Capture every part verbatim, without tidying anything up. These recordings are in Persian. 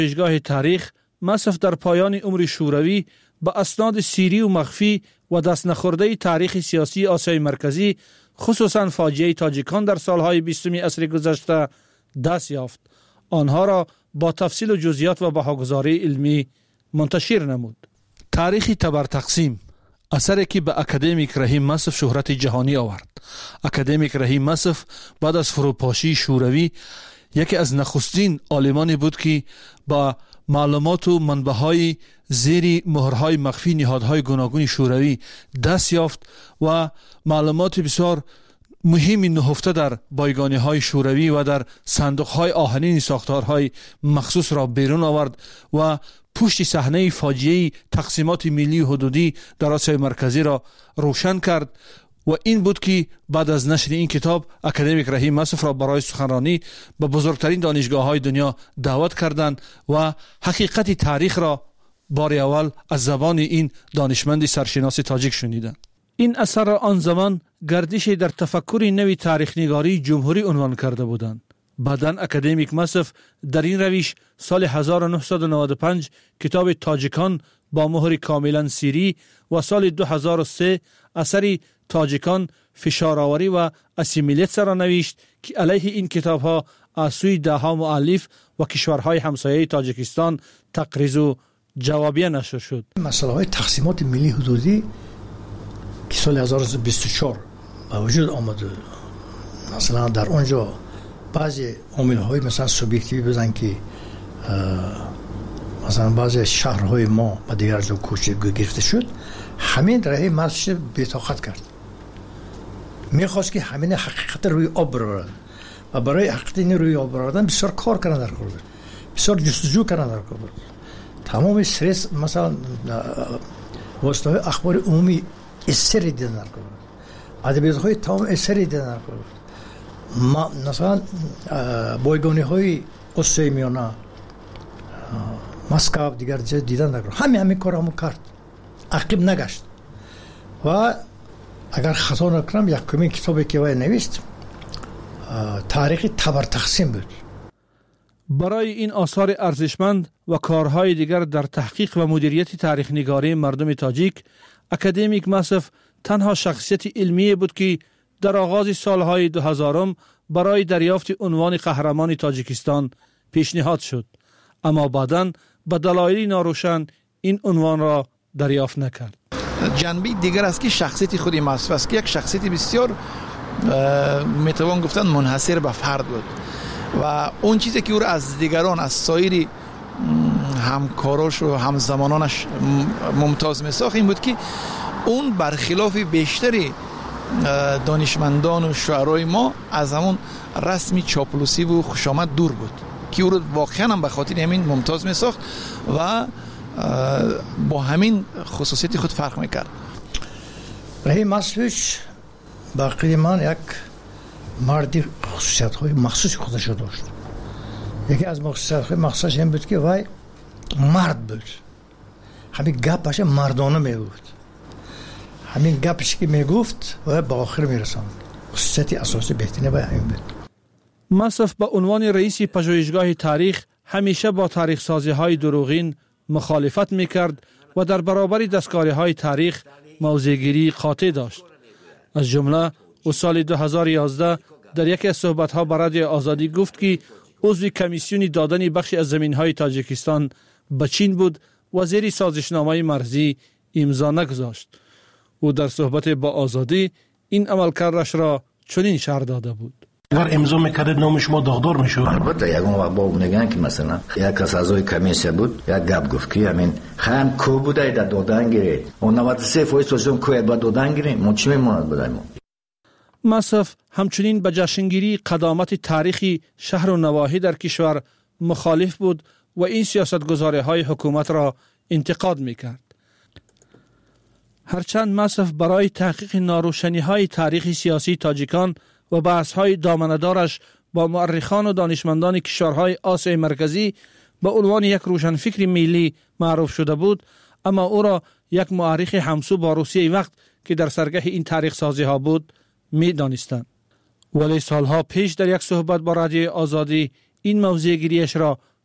پژوهشگاه تاریخ مصرف در پایان عمر شوروی با اسناد سیری و مخفی و دست نخورده تاریخ سیاسی آسیای مرکزی خصوصا فاجعه تاجیکان در سالهای بیستم عصر گذشته دست یافت. آنها را با تفصیل و جزئیات و بهاگذاری علمی منتشر نمود. تاریخ تبر تقسیم اثری که به اکادمیک رحیم مصرف شهرت جهانی آورد. اکادمیک رحیم مصرف بعد از فروپاشی شوروی یکی از نخستین عالمانی بود که با معلومات و منبع‌های زیر مهرهای مخفی نهادهای گوناگون شوروی دست یافت و معلومات بسیار مهمی نهفته در بایگانی‌های شوروی و در صندوق‌های آهنین ساختارهای مخصوص را بیرون آورد و پشت صحنه فاجعه تقسیمات ملی و حدودی در آسیای مرکزی را روشن کرد و این بود که بعد از نشر این کتاب اکادمیک رحیم مصرف را برای سخنرانی به بزرگترین دانشگاه‌های دنیا دعوت کردند و حقیقت تاریخ را بار اول از زبان این دانشمند سرشناس تاجیک شنیدند. این اثر را آن زمان گردش در تفکر نوی تاریخ نگاری جمهوری عنوان کرده بودند. بعداً اکادمیک مصرف در این روش سال هزار و نهصد و نود و پنج کتاب تاجیکان با مهر کاملا سیری و سال دو هزار و سه اثری تاجیکان فشارآوری و اسیمیلیت را نوشت که علیه این کتاب ها از سوی ده ها مؤلف و کشورهای همسایه تاجیکستان تقریض و جوابیه نشر شد. مسئله های تقسیمات ملی حدودی که سال هزار و سیصد و بیست و چهار با وجود آمد، مثلا در اونجا بعضی عامل های مثلا سوبیکتیوی بزن که مثلا بعضی شهرهای ما به دیگر جا کوچه گرفته شد، همین راه مارش بی‌طاقت کرد. میخواست که همین حقیقت روی آب برآورد و برای حقیقت روی آب برآوردن بسیار کار کردن در کار بود، بسیار جستجو کردن در کار بود. تمام استرس مثلا واسطه اخبار عمومی استری دیدن در کار بود، ادبیات های تمام استری دیدن در کار بود. ما مثلا بایگانی های قصه میانه مسکو دیگر جای دیدن در کار، همین همین کار همون کرد، عقب نگشت. و اگر خطا نکنم یکمین کتابی که وی نوشت تاریخ تبر تقسیم بود. برای این آثار ارزشمند و کارهای دیگر در تحقیق و مدیریت تاریخ نگاری مردم تاجیک، اکادمیک مصرف تنها شخصیت علمی بود که در آغاز سالهای دو هزارم برای دریافت عنوان قهرمان تاجیکستان پیشنهاد شد، اما بعداً به دلایلی ناروشن این عنوان را دریافت نکرد. جنبه دیگر است که شخصیت خودی مصرف است که یک شخصیت بسیار میتوان گفتن منحصر به فرد بود و اون چیزی که او را از دیگران، از سایر همکاراش و همزمانانش ممتاز می‌ساخت این بود که اون برخلاف بیشتری دانشمندان و شاعرای ما از همون رسمی چاپلوسی و خوشامد دور بود که او رو واقعا هم به خاطر همین ممتاز می‌ساخت و با همین خصوصیت خود فرق میکرد. رحیم مصرف باقی من یک مردی خصوصیت های مخصوص خودش داشت. یکی از خصوصیت های مخصوصش این بود که وای مرد بود، همین گپش مردانه میگفت، همین گپش که میگفت و به آخر میرساند. خصوصیت اساسی بهترین وای همین بود. مصرف به عنوان رئیس پژوهشگاه تاریخ همیشه با تاریخ سازی های دروغین مخالفت میکرد و در برابر دستکاری های تاریخ موضع‌گیری قاطع داشت. از جمله او سال دو هزار و یازده در یکی از صحبت ها به رادیو آزادی گفت که عضو کمیسیون دادن بخشی از زمین های تاجیکستان به چین بود و زیر سازشنامه مرزی امضا نگذاشت. او در صحبت با آزادی این عملکردش را چنین شرح داده بود: اگر امضا میکرد نام شما داغدار میشد. البته یگان وقت با میگن که مثلا یک از اعضای کمیسیون بود، یک گپ گفت که همین خان کو بوده در دادن گیرید اون نود و سه درصد سوسیون کوی با دادن گیرید ما چی میموند بدیم. مصرف همچنین به جشنگیری قدامت تاریخی شهر و نواحی در کشور مخالف بود و این سیاستگزاری های حکومت را انتقاد میکرد. هرچند مصرف برای تحقیق ناروشنی های تاریخ سیاسی تاجیکان و بحث های دامنه‌دارش با مورخان و دانشمندان کشورهای آسیای مرکزی به عنوان یک روشنفکر ملی معروف شده بود، اما او را یک مورخ همسو با روسیه وقت که در سرگه این تاریخ سازی ها بود می دانستند. ولی سالها پیش در یک صحبت با رادیو آزادی این موضوع گیریش را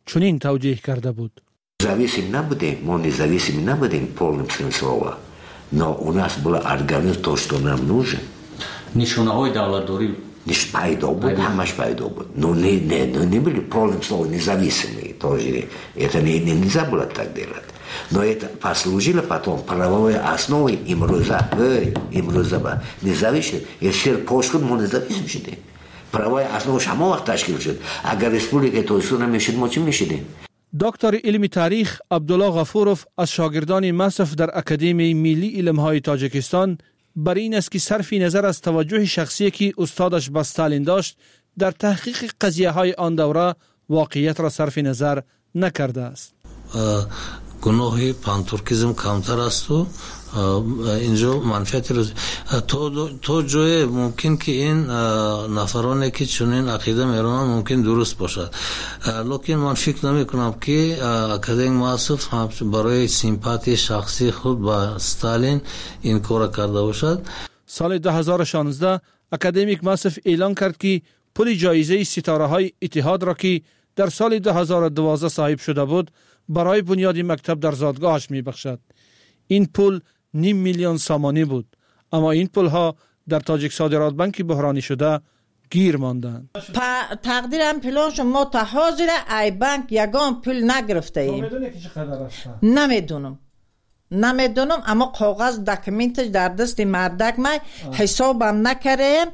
چنین توجیه کرده بود. Зависим набудем, мы независимы набудем в полном смысле слова, но у нас был организм то, что нам нужен. нишонаҳои давлатдорӣ Ниш пайдо буд, ҳамаш пайдо буд. Но не, не, не были в полном слове независимые тоже. Это не, не, нельзя было так делать. Но это послужило потом правовой основой имрӯза, имрӯза ба независим. Если пошкуд, мы независим шудем. Правовая основа ҳамон вақт ташкил шуд. Агар республика тоҷикистон намешуд, мо чӣ мешудем? دکتر علم تاریخ عبدالله غفورов از شاگردان مصرف در اکادمی ملی علمهای تاجیکستان بر این است که صرف نظر از توجه شخصی که استادش به استالین داشت در تحقیق قضیه های آن دوره واقعیت را صرف نظر نکرده است. گناه پانتورکیزم کمتر است و اینجا منفعتی رو تو تو جای ممکن که این نفرانی که چنین عقیده میرونن ممکن درست باشد، لیکن من فکر نمی کنم که اکادمی مصرف برای سیمپاتی شخصی خود با استالین این کار کرده باشد. سال دو هزار و شانزده اکادمیک مصرف اعلان کرد که پول جایزه ستاره های اتحاد را که در سال دو هزار و دوازده صاحب شده بود برای بنیاد مکتب در زادگاهش می بخشد. این پول نیم میلیون سامانی بود، اما این پول ها در تاجیک صادرات بانک بحرانی شده گیر ماندند. تقدیرم پولش ما تا حاضر ای بانک یگان پول نگرفته ایم. نمیدونی که چقدر است؟ نمیدونم. نمیدونم اما کاغذ دکومنتش در دست مردک ما حسابم نکردم.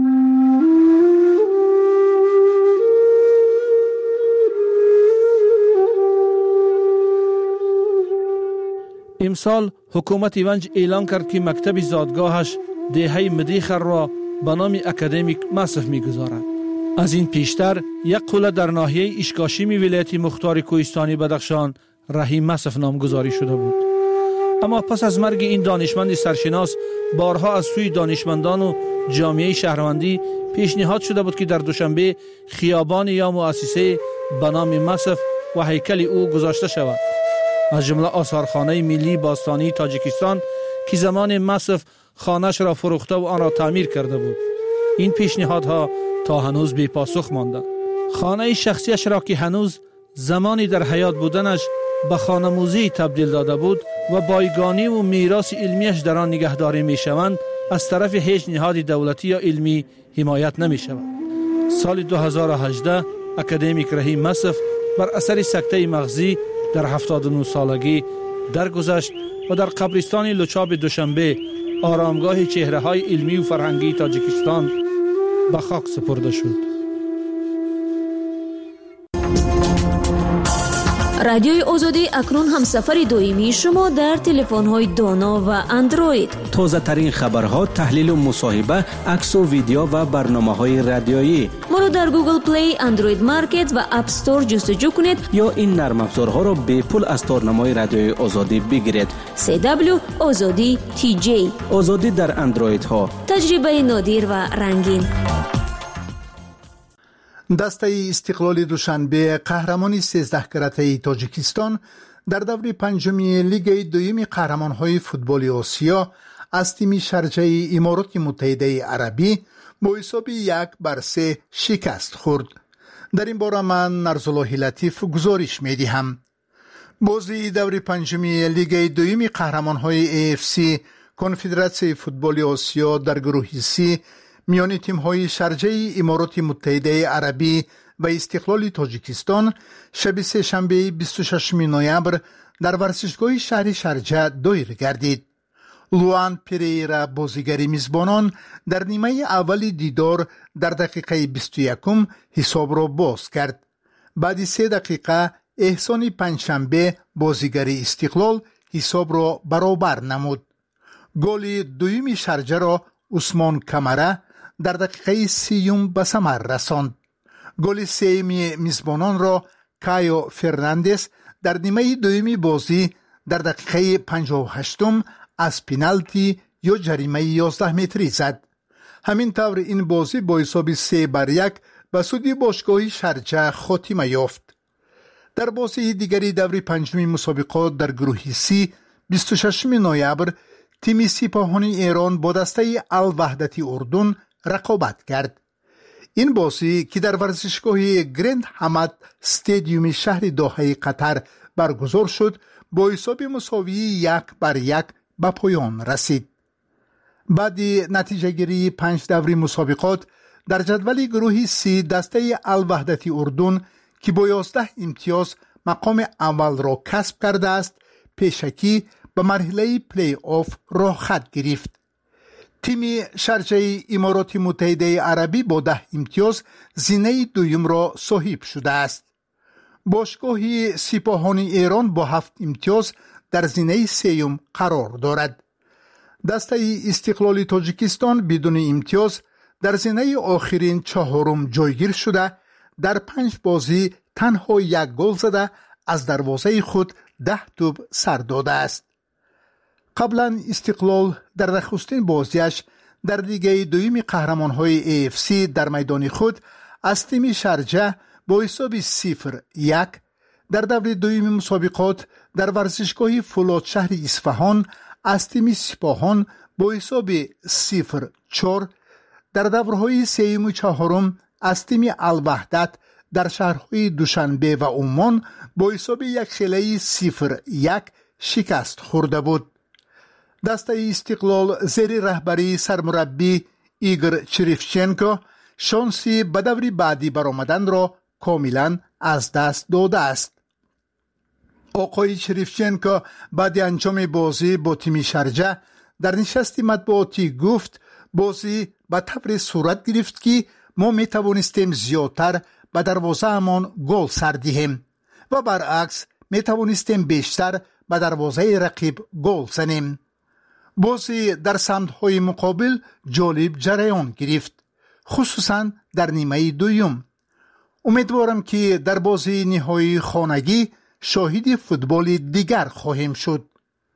امسال حکومت ونج اعلان کرد که مکتب زادگاهش دهه مدیخر را به نام اکادمیک مصرف می‌گذارد. از این پیشتر یک قله در ناحیه اشکاشیمی ولایت مختار کوهستانی بدخشان رحیم مصرف نامگذاری شده بود. اما پس از مرگ این دانشمند سرشناس بارها از سوی دانشمندان و جامعه شهروندی پیشنهاد شده بود که در دوشنبه خیابان یا مؤسسه به نام مصرف و هیکل او گذاشته شود. از جمله آثارخانه ملی باستانی تاجیکستان که زمان مصرف خانه‌اش را فروخته و آن را تعمیر کرده بود. این پیشنهادها تا هنوز بی پاسخ مانده. خانه شخصیش را که هنوز زمانی در حیات بودنش به خانه موزی تبدیل داده بود و بایگانی و میراث علمیش در آن نگهداری می شوند، از طرف هیچ نهاد دولتی یا علمی حمایت نمی شود. سال دو هزار و هجده اکادمیک رحیم مصرف بر اثر سکته مغزی در هفتاد و نه سالگی درگذشت و در قبرستان لوچاب دوشنبه آرامگاه چهره های علمی و فرهنگی تاجیکستان به خاک سپرده شد. رادیوی آزادی اکنون همسفر دائمی شما در تلفن‌های دانا و اندروید. تازه ترین خبرها، تحلیل و مصاحبه، عکس و ویدیو و برنامه‌های رادیویی. ما رو در گوگل پلی، اندروید مارکت و اپ استور جستجو کنید یا این نرم افزارها رو به پول از تارنمای رادیوی آزادی بگیرید. سی دبلیو آزادی تی جی. آزادی در اندروید ها. تجربه نادر و رنگین. دسته استقلال دوشنبه قهرمانی سیزده کرته تاجیکستان در دور پنجمی لیگ دوم قهرمان‌های فوتبال آسیا از تیم شارجه امارات متحده عربی با حساب یک بر سه شکست خورد. در این باره من نرزالله لطیف گزارش می‌دهم. بازی دور پنجمی لیگ دوم قهرمان‌های ای اف سی کنفدراسیون فوتبال آسیا در گروه سی میان تیم‌های شارجه امارات متحده عربی و استقلال تاجیکستان شب سه شنبه بیست و ششم نوامبر در ورزشگاه شهر شارجه دایر گردید. لوان پریرا بازیگر میزبانان در نیمه اول دیدار در دقیقه بیست و یکم حساب را باز کرد. بعد سه دقیقه احسان پنجشنبه بازیگر استقلال حساب را برابر نمود. گل دوم شارجه را عثمان کمره در دقیقه سیوم به ثمر رساند. گل سوم میزبانان را کایو فرناندز در نیمه دوم بازی در دقیقه پنجاه و هشتم از پنالتی یا جریمه یازده متری زد. همین طور این بازی با حساب سه بر یک به سودی باشگاه شارجه خاتمه یافت. در بازی دیگری دور پنجمی مسابقات در گروه سی بیست و ششم نوامبر تیم سپاهان ایران با دسته الوحدت اردن رقابت کرد. این بازی که در ورزشگاه گرند حمد استادیوم شهر دوحه قطر برگزار شد با حساب مساوی یک بر یک به پایان رسید. بعد نتیجه گیری پنج دوره مسابقات در جدول گروه سی دسته الوحدت اردن که با یازده امتیاز مقام اول را کسب کرده است پیشکی به مرحله پلی آف راه خط گرفت. تیم شارجه امارات متحده عربی با ده امتیاز زینه دویم را صاحب شده است. باشگاه سپاهان ایران با هفت امتیاز در زینه سیوم قرار دارد. دسته استقلال تاجیکستان بدون امتیاز در زینه آخرین چهارم جایگیر شده در پنج بازی تنها یک گل زده از دروازه خود ده توپ سر داده است. قبلا استقلال در نخستین بازیش در لیگ دوم قهرمان‌های ای اف سی در میدان خود از تیم شارجه با حساب صفر یک در دور دوم مسابقات در ورزشگاه فولاد شهر اصفهان از تیم سپاهان با حساب صفر چهار در دورهای سوم و چهارم از تیم الوحدت در شهرهای دوشنبه و عمان با حساب یک خیلی صفر یک شکست خورده بود. دسته استقلال زیر رهبری سرمربی ایگور چریفچنکو شانسی به دور بعدی برآمدن را کاملا از دست داده است. آقای چریفچنکو بعد انجام بازی با تیم شارجه در نشست مطبوعاتی گفت بازی به طور صورت گرفت که ما می توانستیم زیادتر به دروازه امان گل سر دهیم و برعکس می توانستیم بیشتر به دروازه رقیب گل زنیم. بازی در سمت‌های مقابل جالب جریان گرفت، خصوصا در نیمه دوم. امیدوارم که در بازی نهایی خانگی شاهد فوتبال دیگر خواهیم شد.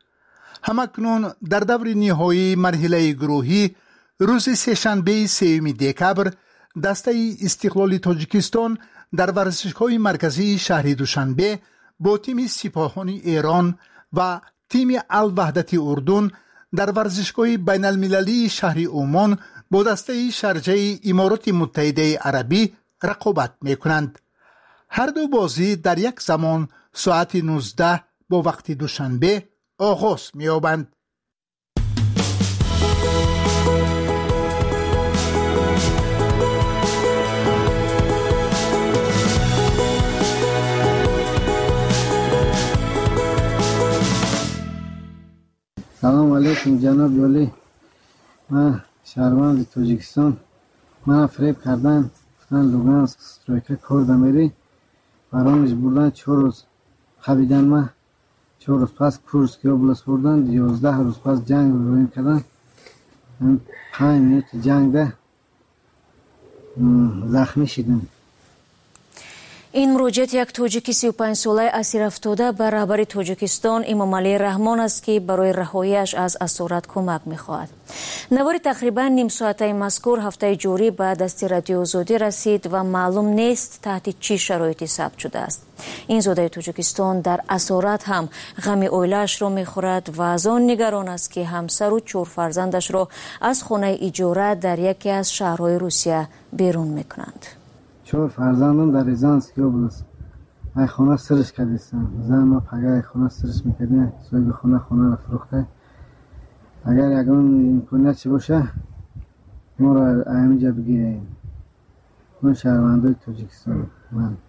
همکنون در دور نهایی مرحله گروهی روز سه‌شنبه سوم دکبر دسته استقلال تاجیکستان در ورزشگاه مرکزی شهر دوشنبه با تیم سپاهان ایران و تیم الوحدت اردن در ورزشگاه بین المللی شهر عمان با دسته شارجه امارات متحده عربی رقابت می کنند. هر دو بازی در یک زمان ساعت نوزده با وقت دوشنبه آغاز می یابند. سلام علیکم جناب ولی، من شهروند تاجیکستان. من فریب کردن گفتن لوگانسک استرایکر کرد میری برامش بردن چهار روز خوابیدن. من چهار روز پس کورسک اوبلاست بردن، یازده روز پس جنگ رو رویم کردن. من پنج منوت جنگ ده زخمی شدم. این مروجیت یک توجیکی سی و پنج ساله اسیر افتاده به رهبر تاجیکستان امامعلی رحمان است که برای رهاییش از اسارت کمک می‌خواهد. نوار تقریبا نیم ساعته مذکور هفته جوری به دست رادیو آزادی رسید و معلوم نیست تحت چه شرایطی ثبت شده است. این زاده تاجیکستان در اسارت هم غم اویلش را می‌خورد و از آن نگران است که همسر و چهار فرزندش را از خانه اجاره در یکی از شهرهای روسیه بیرون می‌کنند. چهار فرزندم در ریزانسک اوبلاست. ای خانه سرش کردیستم. زن ما پگه خانه سرش میکردیم. صاحب خانه خانه را فروخته. اگر یکان امکانیت چی باشه ما را اینجا بگیریم. من شهروندای تاجیکستان. من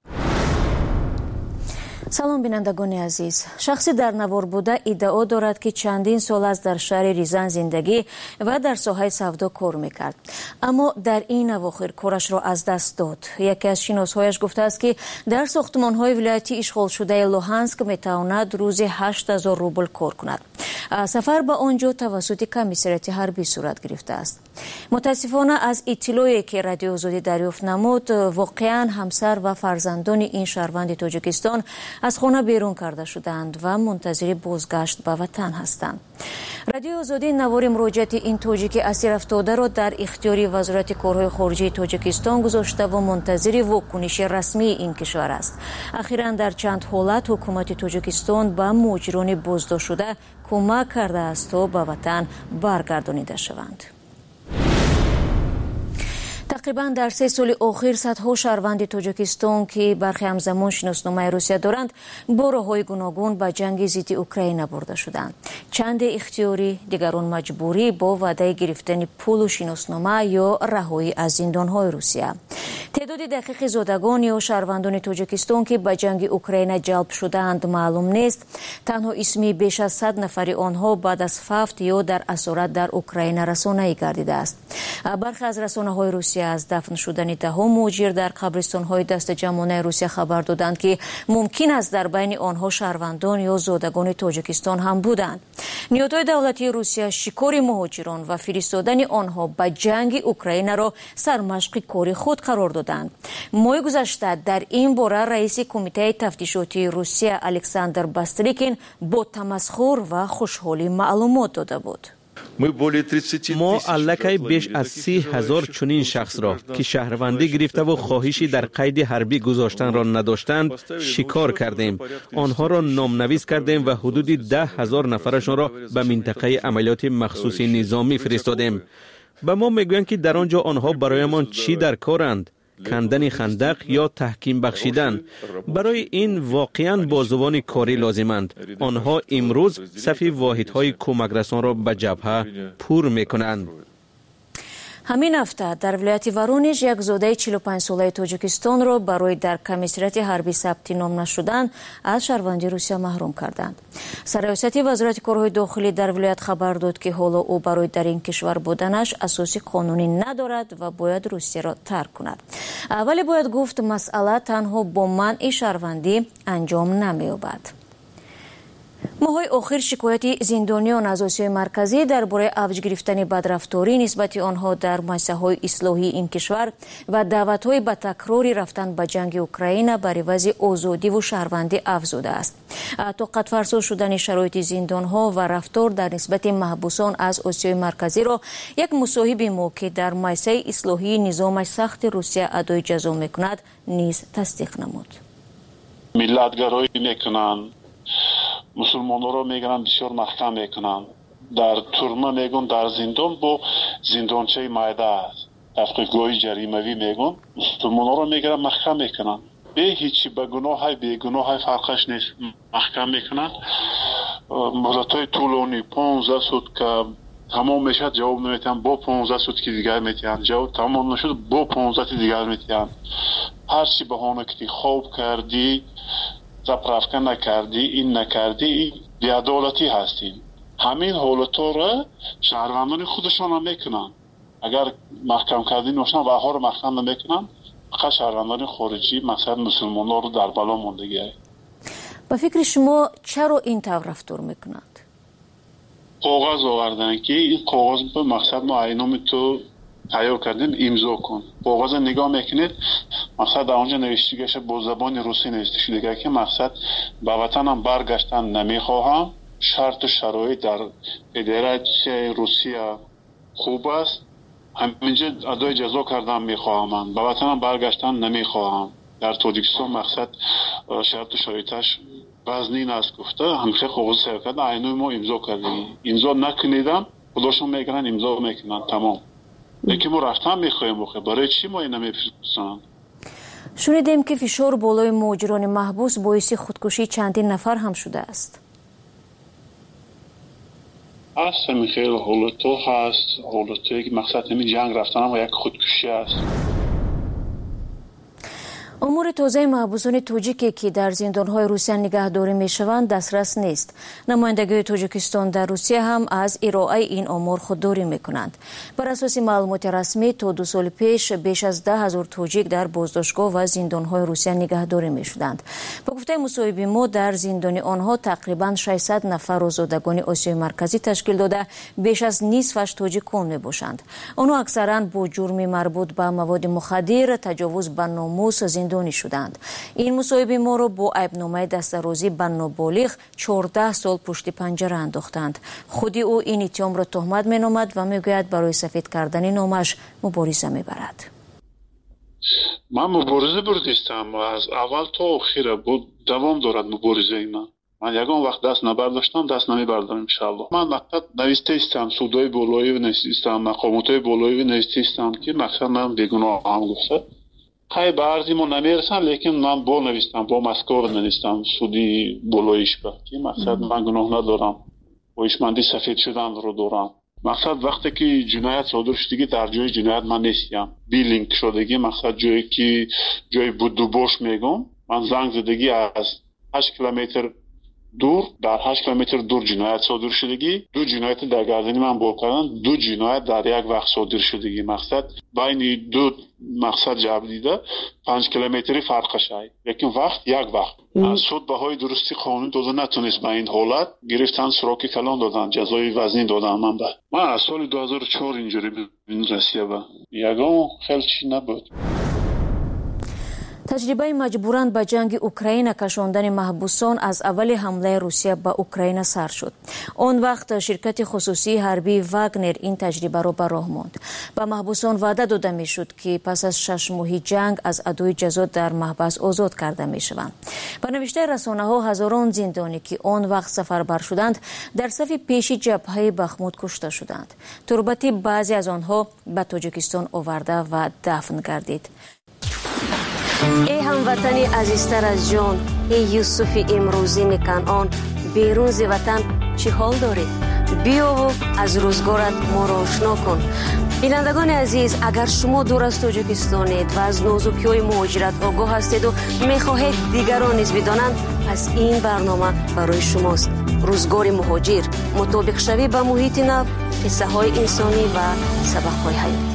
سلام بینندگان عزیز. شخصی در نوار بوده ادعا دارد که چندین سال است در شهر ریزان زندگی و در ساحه سودا کار میکرد، اما در این اواخر کارش را از دست داد. یکی از شناسهایش گفته است که در ساختمان‌های ولایتی اشغال شده لوهانسک میتواند روزی هشت هزار روبل کار کند. سفر به آنجا توسط کمیسریات حربی صورت گرفته است. متاسفانه از اطلاعی که رادیو آزادی دریافت نمود، واقعا همسر و فرزندان این شهروند تاجیکستان از خانه بیرون کرده شدند و منتظر بازگشت به وطن هستند. رادیو آزادی نوار مراجعت این تاجیک اسیر افتاده را در اختیار وزارت کارهای خارجه تاجیکستان گذاشته و منتظر واکنش رسمی این کشور است. اخیراً در چند حالت حکومت تاجیکستان به مهاجران بازداشت شده کمک کرده است تا به وطن برگردانیده شوند. تقریبا در سه سال اخیر صدها شهروند تاجیکستان که برخی همزمان شناسنامه روسیه دارند با راه‌های گوناگون به جنگ ضد اوکراین برده شدند. چند اختیاری، دیگران مجبوری با وعده گرفتن پول و شناسنامه یا رهایی از زندان‌های روسیه. تعداد دقیق زادگان یا شهروندان تاجیکستان که به جنگ اوکراین جلب شدند معلوم نیست. تنها اسمی بیش از صد نفر آنها بعد از فوت یا در اسارت در اوکراین رسانه‌ای گردیده است. برخی از رسانه‌های روسیه از دفن شدن ده‌ها مهاجر در قبرستان‌های دست جمعانه روسیه خبر دادند که ممکن است در بین آنها شهروندان یا زادگان تاجیکستان هم بودند. نهادهای دولتی روسیه شکار مهاجران و فرستادن آنها به جنگ اوکراین را سرمشق کار خود قرار دادند. ماه گذشته در این باره رئیس کمیته تفتیشاتی روسیه الکساندر باستریکین با تمسخر و خوشحالی معلومات داده بود. ما الکی بیش از سی هزار چنین شخص را که شهروندی گرفته و خواهشی در قید حربی گذاشتن را نداشتند شکار کردیم. آنها را نامنویس کردیم و حدود ده هزار نفرشان را به منطقه عملیات مخصوص نظامی فرستادیم. به ما میگویند که در آنجا آنها برایمان چی در کارند؟ کندن خندق یا تحکیم بخشیدن. برای این واقعاً بازوان کاری لازمند. آنها امروز صف واحدهای کمک رسان را به جبهه پر میکنند. همین هفته در ولایت ورونیژ یک زاده چهل و پنج ساله تاجیکستان را برای در کمیسریت حربی ثبت نام نشدن از شهروندی روسیه محروم کردند. سرریاست وزارت کارهای داخلی در ولایت خبر داد که حالا او برای در این کشور بودنش اساس قانونی ندارد و باید روسیه را ترک کند. ولی باید گفت مسئله تنها با منع شهروندی انجام نمی‌یابد. ماهای آخر شکایت زندانیان از آسیای مرکزی درباره افزایش گرفتن بدرفتاری نسبت آنها در مؤسسه‌های اصلاحی این کشور و دعوت‌های به تکراری رفتن به جنگ اوکراین بر عوض آزادی و شهروندی افزوده است. طاقت فرسا شدن شرایط زندان‌ها و رفتار در نسبت محبوسان از آسیای مرکزی را یک مصاحب ما که در مؤسسه اصلاحی نظام سخت روسیه ادای جزا می‌کند نیز تصدیق نمود. ملت‌گرایی می‌کنند، مسلمان رو میگن بسیار محکم میکنن، در تورما میگن در زندان با زندانچه مایده است، تحقیقگاه جریموی میگن مسلمان رو میگن محکم میکنن، به هیچی به گناه های به گناه های فرقش نیست محکم میکنن. مدت های طولانی پانزده سود که تمام میشد جواب نمیتن، با پانزده سود که دیگر میتن جواب تمام نشد با پانزده دیگر میتن. هرچی بهانه که خواب کردی زپرافکن نکردی این نکردی این بی‌عدالتی هستیم. همین حالتا را شهروندان خودشان هم میکنن. اگر محکم کردی نوشن و ها رو محکم نمیکنن، فقط شهروندان خارجی مثلا مسلمان ها رو در بلا موندگی. با فکر شما چرا این طور رفتار میکنند؟ کاغذ آوردن که این کاغذ به مقصد ما اینام تو تیار کردیم امضا کن. کاغذ نگاه میکنید مقصد در آنجا نوشته گشه با زبان روسی نوشته شده که مقصد به وطنم برگشتن نمیخواهم، شرط و شرایط در فدراسیون روسیه خوب است، همینجا ادای جزا کردن میخواهم، به وطنم برگشتن نمیخواهم. در تاجیکستان مقصد شرط و شرایطش وزنین است گفته، همیشه کاغذ سر کرده اینو ما امضا کردیم، امضا نکنیدم خودشون میگن امضا میکنن تمام. لیکن ما رفتن میخوایم بخیر، برای چی ما این نمیفرستن؟ شنیدیم که فشار بالای مهاجران محبوس باعث خودکشی چندین نفر هم شده است. هست همین خیلی حالتو هست، حالتوی که مقصد همین جنگ رفتن هم یک خودکشی هست. امور تازه محبوسان تاجیکی که در زندان‌های روسیه نگهداری می‌شوند دسترس نیست. نمایندگی تاجیکستان در روسیه هم از ارائه این امور خودداری می‌کنند. بر اساس معلومات رسمی تا دو سال پیش بیش از ده هزار تاجیک در بازداشتگاه و زندان‌های روسیه نگهداری می‌شدند. با گفته مصاحبه ما در زندان آنها تقریباً ششصد نفر زادگان آسیای مرکزی تشکیل داده بیش از نصفش تاجیکان می‌باشند. آنها اکثراً با جرم مربوط به مواد مخدر، تجاوز به ناموس زندانی شدند. این مصاحبه ما را با عیبنامه دستاویزی به نابالغ چهارده سال پشت پنجره انداختند. خودی او این اتهام را تهمت مینامد و میگوید برای سفید کردن نامش مبارزه میبرد. من مبارزه بردیستم و از اول تا آخر بود دوام دارد مبارزه من. من یگان وقت دست نبرداشتم دست نمیبردم انشالله. من مقصد نوشته استم سودای بالایی نوشته مقامات بالایی نوشته استم که مقصد من بیگناه هم گفته خیلی به عرضی ما نمیرسن، لیکن من با نوشتم با مسکار نوشتم سودی بالایش با که مقصد من گناه ندارم و ایشمندی سفید شدن رو دارم. مقصد وقتی که جنایت صادر شدگی در جای جنایت من نیستم، بیلینک شدگی مقصد جایی که جای بودو باش میگم من زنگ زدگی از هشت کیلومتر دور در هشت کیلومتر دور جنایت صادر شدگی، دو جنایت در گردنی من بول کردن، دو جنایت در یک وقت صادر شدگی مقصد بین دو مقصد جبر دیده پنج کیلومتری فرقش ای، لیکن وقت یک وقت از سود بهای درستی قانون داده نتونست به این حالت گرفتن سراکی کلان دادن جزای وزنی دادن. من به من از سال دو هزار و چهار اینجوری به این رسیه به یگان خیلی چی نبود. таҷрибаи маҷбуран ба ҷанги Украина кашондани маҳбусон аз аввали ҳамлаи Русия ба Украина сар шуд. Он вақт ширкати хусусии ҳарбии Вагнер ин таҷрибаро ба роҳ монд. Ба маҳбусон ваъда дода мешуд ки пас аз шаш моҳи ҷанг аз адои ҷазо дар маҳбас озод карда мешаванд. Ба навиштаи расонаҳо ҳазорон зиндонӣ ки он вақт сафарбар шуданд дар сафи пеши ҷабҳаи Бахмут кушта шуданд. турбати баъзе аз онҳо ба Тоҷикистон оварда ва дафн гардид. ای هموطنی عزیزتر از جان، ای یوسف امروزین کنعان، بیرون ز وطن چه حال داری؟ بیا و از روزگارت ما را آشنا کن. بینندگان عزیز، اگر شما دور از تاجیکستانید و از نازکی‌های مهاجرت آگاه هستید و می‌خواهید دیگران نیز بدانند، پس این برنامه برای شماست. روزگار مهاجر، مطابق شوی با محیط نو، قصه‌های انسانی و سبق‌های حیاتی.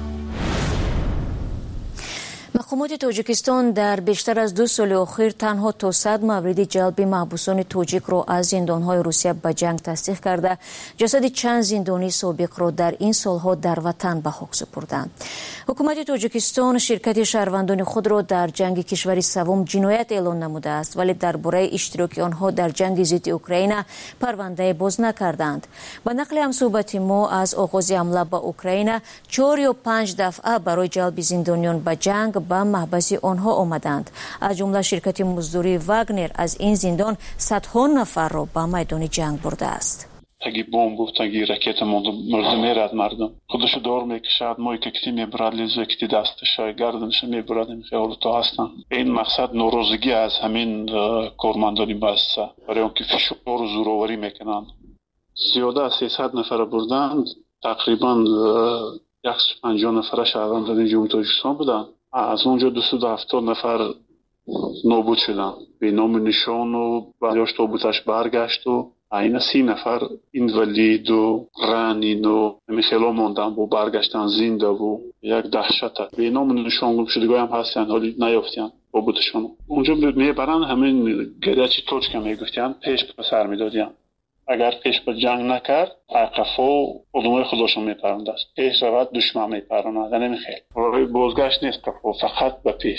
مقامات توجیکستان در بیشتر از دو سال اخیر تنها تا صد مورد جلب محبوسان توجیک را از زندانهای روسیه به جنگ تصدیق کرده جسد چند زندانی سابق را در این سالها در وطن به خاک سپردند. حکومت توجیکستان شرکت شهروندان خود را در جنگ کشور سوم جنایت اعلان نموده است، ولی درباره اشتراک آنها در جنگ ضد اوکراین پرونده باز نکردند. با نقل همصحبت ما از آغاز حمله به اوکراین چهار یا پنج دفعه برای جلب زندانیان به جنگ به محبس آنها آمدند. از جمله شرکت مزدوری واگنر از این زندان صدها نفر را به میدان جنگ برده است. تگی بمب و تگی راکت مرده میرد مردم خودشو دور میکشد، ما کتی میبرد لیزو کتی دستش گردنش میبرد. این خیال تو هستن. این مقصد ناراضگی از همین کارمندانی بسته برای اونکه فشار و زوراوری میکنند. زیاده از سیصد نفر بردند، تقریبا صد و پنجاه نفر شهروندان جمهوری تاجیکستان بودند. از اونجا دویست و هفتاد نفر نابود شدن، به نام نشان و بعدش تابوتش برگشت و این سی نفر اینولید و رنین و میخیلا موندن و برگشتن زنده و یک دهشت. به نام نشان گم شدگاه هم هستن، حالی نیافتن تابوتشون. اونجا میبرن همین گرچی توچ که میگفتن پیش به سر میدادن. اگر پیش به جنگ نکرد عقفا قدومای خودشون میپرند است، پیش رود دشمن میپرند. نمیخیر برای بازگشت نیست، فقط به پیش.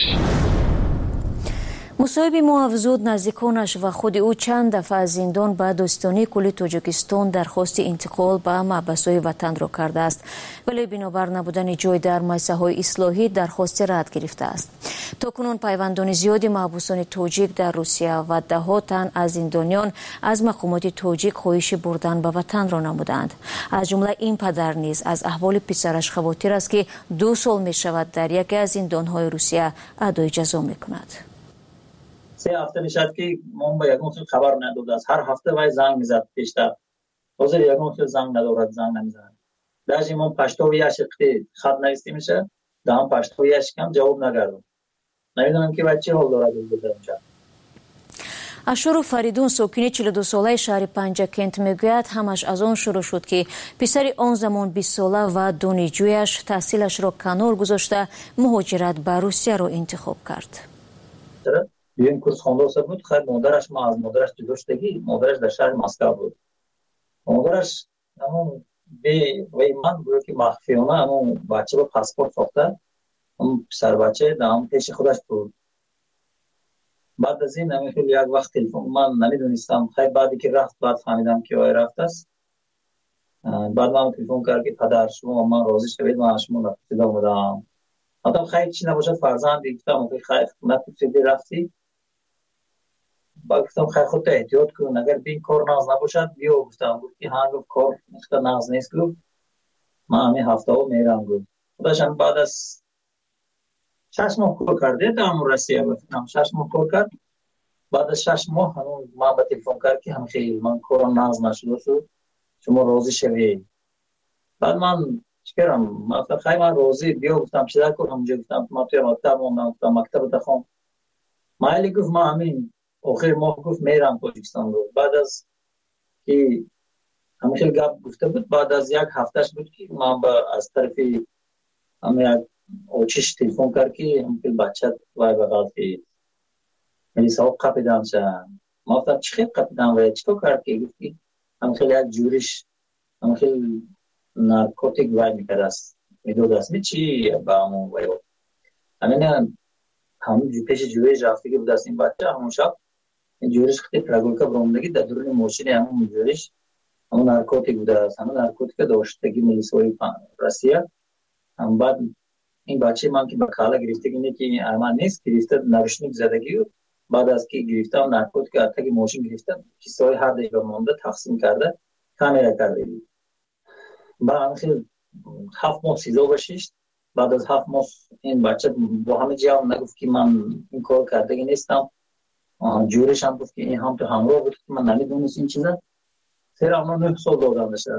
مصاحب ما افزود نزدیکانش و خود او چند دفعه از زندان به داستانی کل تاجیکستان درخواست انتقال به محبس‌های وطن را کرده است، ولی بنابر نبودن جای در مؤسسه‌های اصلاحی درخواست رد گرفته است. تاکنون پیوندان زیادی محبوسان توجیک در روسیه و ده ها تن از زندانیان از مقامات توجیک خواهش بردن به وطن را نمودند. از جمله این پدر نیز از احوال پسرش خواطر است که دو سال می شود در یکی از زندان‌های روسیه ادای جزا می‌کند. سه هفته میشد که من به یکم خیلی خبر نداد است. هر هفته وای زنگ میزد پیشتر. حاضر یکم خیلی زنگ ندارد، زنگ نمیزد. داشت من پشتو یاش خیلی خط نوشته میشه، دام پشتو یاش کم جواب نگردم. نمیدونم که بچه حال دارد اونجا. اشور فریدون ساکن چهل و دو ساله شهر پنجکنت میگوید همش از آن شروع شد که پسر آن زمان بیست ساله و دانشجویش تحصیلش را کنار گذاشته مهاجرت به روسیه را انتخاب کرد. این کورس خونده بود. خیلی مادرش ما از مادرش جدا شدگی، مادرش در شهر مسکو بود. مادرش همون به وی من بود که مخفیانه همون بچه با پاسپورت ساخته، همون پسر بچه دام پیش خودش بود. بعد از این همین خیلی یک وقت تلفن من نمیدونستم، خیلی بعدی که رفت بعد فهمیدم که وای رفت است. بعد من تلفن کرد که پدر شما من راضی شوید من شما نفسیده بودم. حتی خیلی چی نباشد فرزند دیگفتم که خیلی نفسیده رفتی. با گفتم خیلی خودت احتیاط کن، اگر بین کار ناز نباشد بیا. گفتم گفت که ها گفت کار اختا ناز نیست. گفت من همین هفته ها میرم. گفت خودشم بعد از شش ماه کار کرده تا همون رسیه بفتم شش ماه کار کرد. بعد از شش ماه همون من با تلفن کرد که هم خیلی من کارم ناز نشده شد، شما راضی شوید. بعد من چکرم مثلا خیلی من راضی بیا. گفتم چیزا کنم اونجا. گفتم من توی مکتب موندم. گفتم مکتب تخوام مایلی. گفت من همین آخر ماه گفت میرم تاجیکستان. رو بعد از که همین خیلی گپ گفته بود، بعد از یک هفتهش بود که من با از طرفی همین اوچش تلفن کرد که همین بچه وای بغل که میلی صاحب قپیدم شد. ما گفتم چی خیلی قپیدم و چطور کرد که گفت که همین خیلی یک جورش همین خیلی نارکوتیک وای میکرد است میدود است می چی با همون وای همین همون پیش جوری رفته که بود است این بچه همون شب این جورش خیلی پرگولکا برامدگی در درون موشین همون جورش همون نارکوتیک بوده است. همون نارکوتیک داشتگی ملیسوی روسیه. هم بعد این بچه من که بکالا گرفتگی نه که ارمان نیست گرفته نوشنیک زدگی و بعد از که گرفتم نارکوتیک اتاگی موشین گرفته کیسای هر دیگه مونده تقسیم کرده کامیرا کرده. بعد هم خیلی هفت ماه سیزده بشیشت. بعد از هفت ماه این بچه با همه جا نگفت که من این کار کردگی نیستم. جورش هم گفت که این هم تو همراه بود که من نمیدونست این چیزه. سر اما نه سال دادم بشه.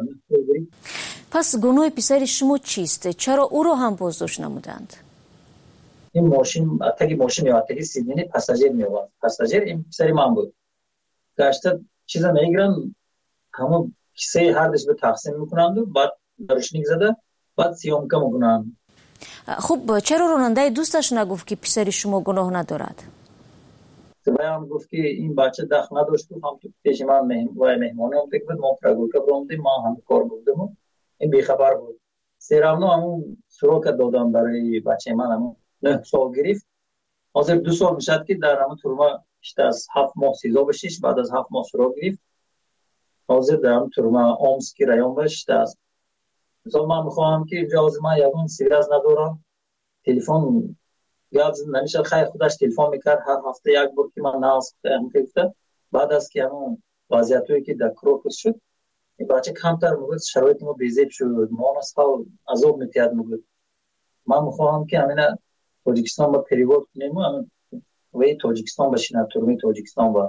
پس گناه پسر شما چیست؟ چرا او رو هم بازداشت نمودند؟ این ماشین اتاقی ماشین یا اتاقی سیدنی پاساژیر میواد. پاساژیر این پسر من بود. گشته چیزا میگیرن همون کیسه هر دش به تقسیم میکنند و بعد روشنیک زده بعد سیام کم میکنند. خب چرا راننده دوستش نگفت که پسر شما گناه ندارد؟ سبایان گفت که این بچه دخ نداشت. هم تو پیش من مهم و مهمانی هم تک بود. ما پرگولکا برامدیم ما هم کار بودیم. این بیخبر بود. سیرامنو همون سروک دادم برای بچه من همون نه سال گرفت. حاضر دو سال میشد که در همون تورما بیشتر از هفت ماه سیزده بشیش. بعد از هفت ماه سروک گرفت. حاضر در همون تورما آمسکی رایون بشت است. مثلا من میخواهم که اجازه من یکون سیراز ندارم. تلفن یاد نمیشه خیلی خودش تلفن میکرد هر هفته یک بار که من ناز خواهم گرفته. بعد از که همون وضعیتوی که در کروکس شد این بچه کمتر میگوید شرایط ما بیزیب شد. ما نسخال عذاب میتیاد میگوید. من میخواهم که همین تاجیکستان با پریوارد کنیم و این تاجیکستان بشینه تورمی تاجیکستان با.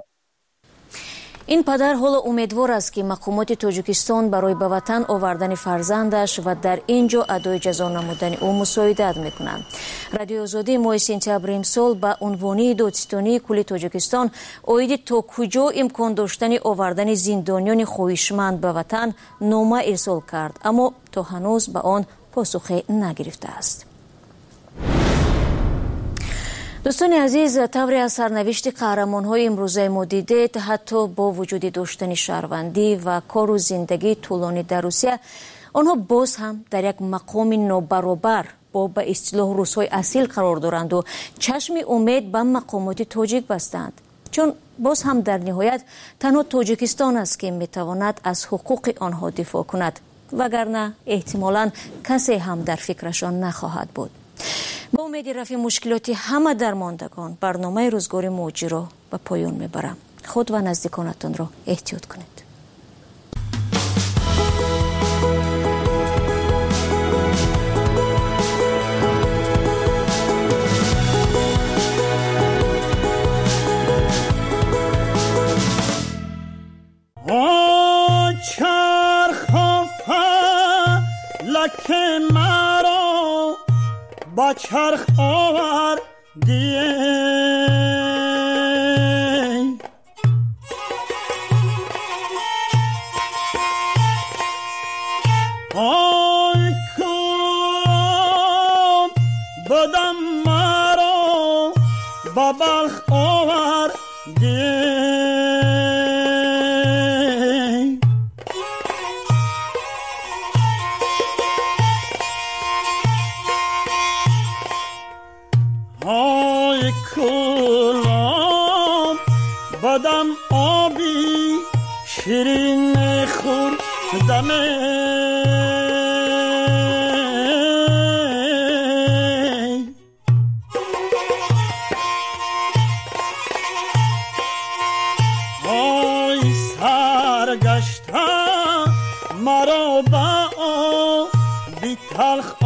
این پدر حالا امیدوار است که مقامات تاجیکستان برای به وطن آوردن فرزندش و در اینجا ادای جزا نمودن او مساعدت میکنند. رادیو آزادی ماه سپتامبر امسال با عنوان دادستانی کل تاجیکستان اوید تا کجا امکان داشتن آوردن زندانیان خواهشمند به وطن نامه ارسال کرد، اما تا هنوز به آن پاسخی نگرفته است. دوستان عزیز، طوری از سرنوشت قهرمان‌های امروزه ما دیدید، حتی با وجود داشتن شهروندی و کار و زندگی طولانی در روسیه، آنها باز هم در یک مقام نابرابر با به اصطلاح روس‌های اصیل قرار دارند و چشم امید به مقامات تاجیک بستند، چون باز هم در نهایت تنها تاجیکستان است که میتواند از حقوق آنها دفاع کند، وگرنه احتمالاً کسی هم در فکرشان نخواهد بود. با امید رفع مشکلات همه درماندگان برنامه روزگار موجی را به پایان میبرم. خود و نزدیکانتان را احتیاط کنید. با چرخ آور دیه آی کام بدم مرا با بلخ آور دیه بدم آبی شیرین خور دمه با بی تلخ